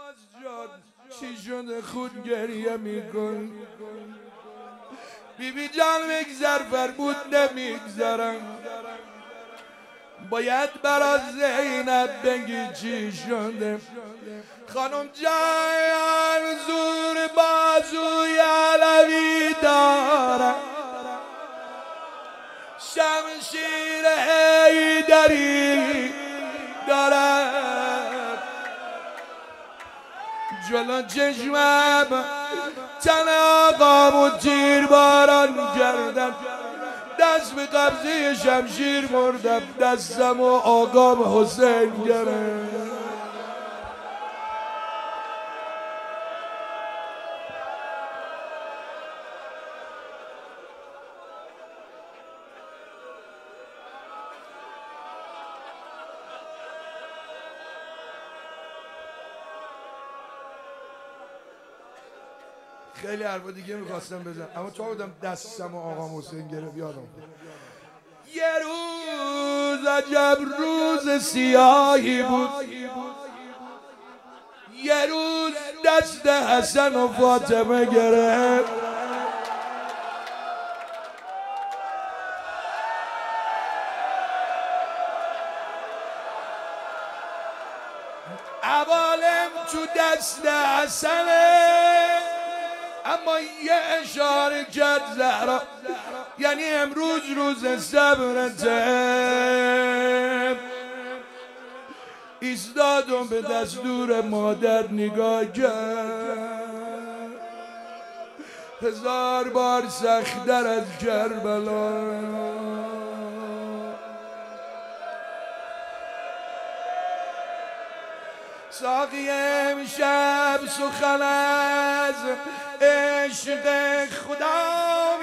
عباس جان چی شده خود گریه میکن؟ بیبی جان مگذر فرمود نمیگذرم، باید برا زینب بگی چی شده. خانم جان زور بازوی علوی داره، شمشیر حیدری داره، جلو چشمم تن آقامو تیر باران کردن، دست به قبضه شمشیر مردم، دستم و آقام حسین گرفت. خیلی حرفا دیگه میخواستم بزنم اما تا بودم دستم و آقا حسین گرفت یادم. یه روز عجب روز سیاهی بود، یه روز دست حسن و فاطمه گرفت، عوالم تو دست حسنه، اما یه اشاره کرد زهرا، یعنی امروز روز صبرته. ایستادم به دستور مادر نگاه کرد، هزار بار سخت‌تر از کربلا. ساقی امشب سخن از عشق خدا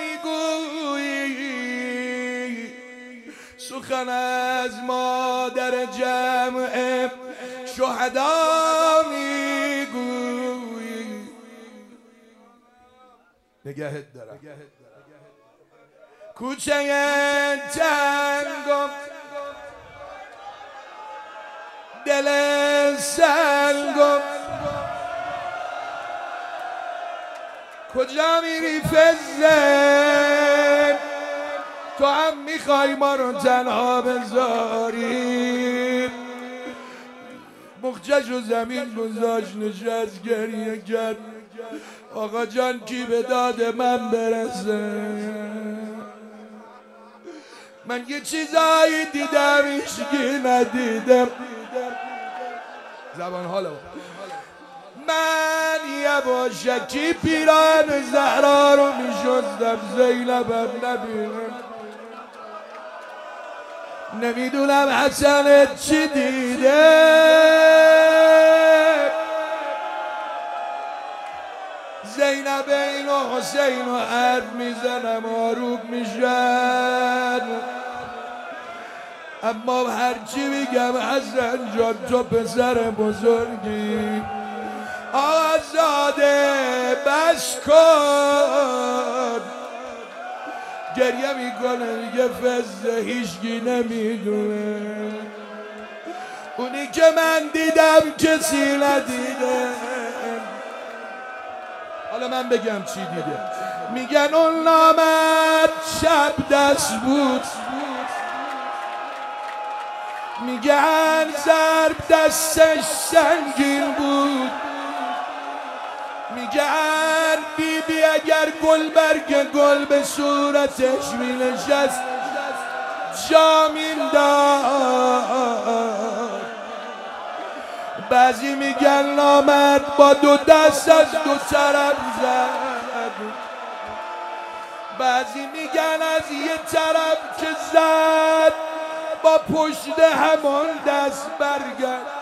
میگویی، سخن از مادر جمع شهدا میگویی. نگهت دارم کوچه تنگم، دل سنگم، کجا میری فزه؟ تو هم میخوای ما رو تنها بذاری؟ مخجش و زمین گذاشت نشست گریه کرد، آقا جان کی به داد من برسه؟ من یه چیزایی دیدم هیچکی ندیدم. زبان حالا من یواشکی پیران زهرا رو میشستم، زینبم نبینم. نمیدونم حسن چی دیده، زینب این و حسین و حرف میزنم آروم میشن، اما هرچی میگم حسن جان تو پسر بزرگی، آزاده بس کن. گریه میکنه میگه فزه هیچکی نمیدونه، اونی که من دیدم کسی ندیده. حالا من بگم چی دیده. میگن اون نامد شب دست بود، میگن ضرب دستش سنگین بود، میگن بیبی اگر گل برگ گل به صورتش مینشست جا مینداخت. بعضی میگن نامرد با دو دست از دو طرف زد، بعضی میگن از یه طرف که زد با پشت همان دست برگرد.